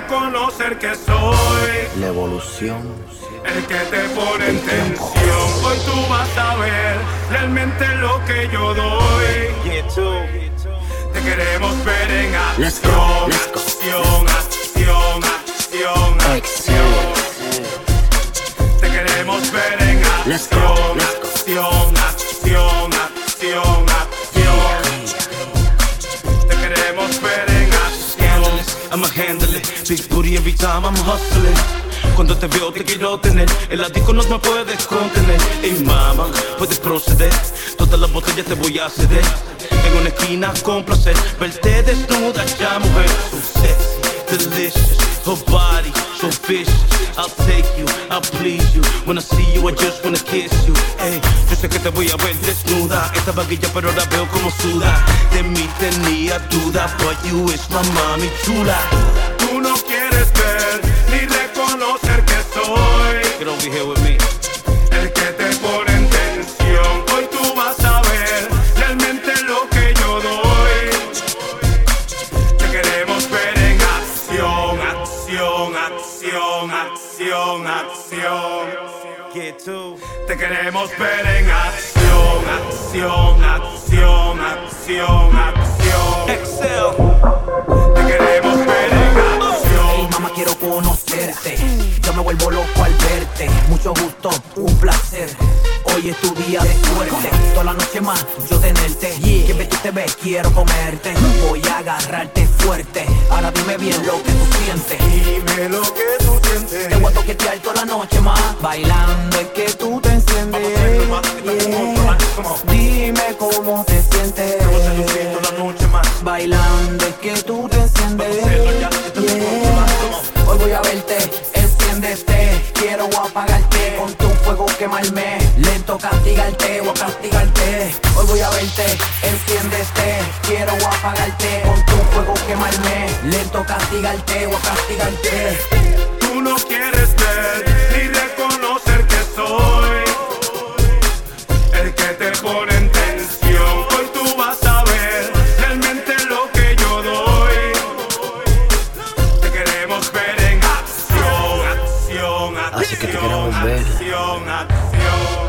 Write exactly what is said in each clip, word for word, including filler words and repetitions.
reconocer que soy la evolución, el que te pone en tensión. Hoy tú vas a ver realmente lo que yo doy. Te queremos ver en Let's go, acción, let's go. acción, acción, acción, acción. Te queremos ver en Let's go, acción, let's go. acción, acción, acción, acción. Te queremos ver en acción. I'ma handle it, big booty every time I'm hustling. Cuando te veo te quiero tener, el disco no me puedes contener. Ey mama, puedes proceder, todas las botellas te voy a ceder. En una esquina con placer, verte desnuda ya mujer. So sexy, delicious, her body so vicious. I'll take you, I'll please you. When I see you I just wanna kiss you. Ey, yo sé que te voy a ver desnuda, esta vaguilla pero ahora veo como suda. De mí tenía duda, but you is my mami chula. Tú no quieres ver ni reconocer que soy Get over here with me. el que te pone en tensión. Hoy tú vas a ver realmente lo que yo doy. Te queremos ver en acción, acción, acción, acción, acción. Get to. Te queremos ver en acción, acción, acción, acción, acción. Excel. Te queremos ver en acción. Hey, mamá, quiero conocerte. Yo me vuelvo loco al verte. Mucho gusto, un placer. Hoy es tu día de suerte. Toda la noche más yo tenerte. Que ve tú te ves, quiero comerte. Voy a agarrarte fuerte. Ahora dime bien lo que tú sientes. Dime lo que tú sientes. Te voy a toquetear toda la noche más. Bailando es que tú te enciendes. Yeah. Dime cómo te sientes. La noche más. Bailando es que tú te enciendes. Yeah. Hoy voy a verte, enciéndete. Quiero apagarte, con tu fuego quemarme. Lento castigarte o castigarte. Hoy voy a verte, enciéndete. Quiero apagarte, con tu fuego quemarme. Lento castigarte o castigarte. Tú no quieres ver ni reconocer que soy el que te pone en tensión. Hoy tú vas a ver realmente lo que yo doy. Te queremos ver en acción, acción, acción. Así que te queremos ver. Acción, acción.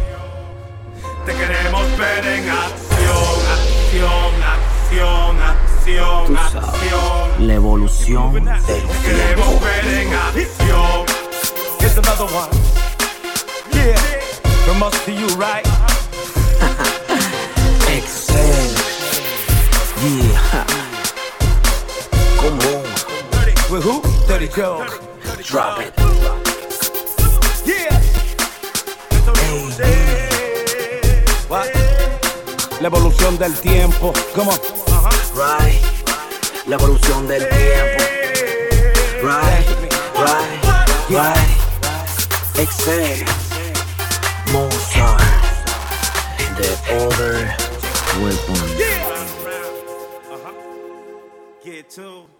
Te queremos ver en acción, acción, acción, acción, Tú sabes, acción. la evolución del Te queremos tiempo. ver en acción. Here's another one. Yeah, from us to you, right? Excel. Yeah. Come on, With who? Dirty Joe. drop it. Yeah. What? La evolución del tiempo. Come on. Right. La evolución del tiempo. Right. Right. Right. Excel. Mozart. The other weapon. Get to.